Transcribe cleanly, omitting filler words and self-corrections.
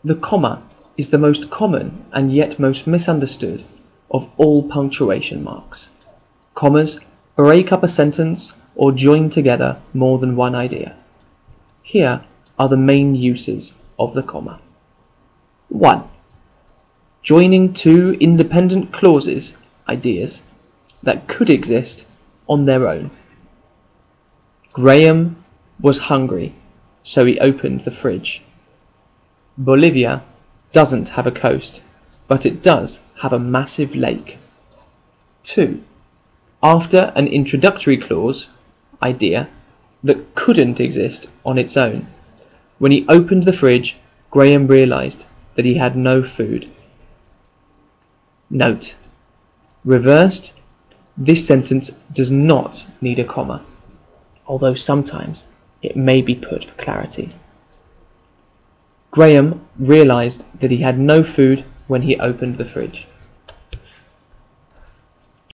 The comma is the most common and yet most misunderstood of all punctuation marks. Commas break up a sentence or join together more than one idea. Here are the main uses of the comma. 1. Joining two independent clauses, ideas, that could exist on their own. Graham was hungry, so he opened the fridge. Bolivia doesn't have a coast, but it does have a massive lake. 2. After an introductory clause, idea, that couldn't exist on its own. When he opened the fridge, Graham realized that he had no food. Note: reversed, this sentence does not need a comma, although sometimes it may be put for clarity. Graham realized that he had no food when he opened the fridge.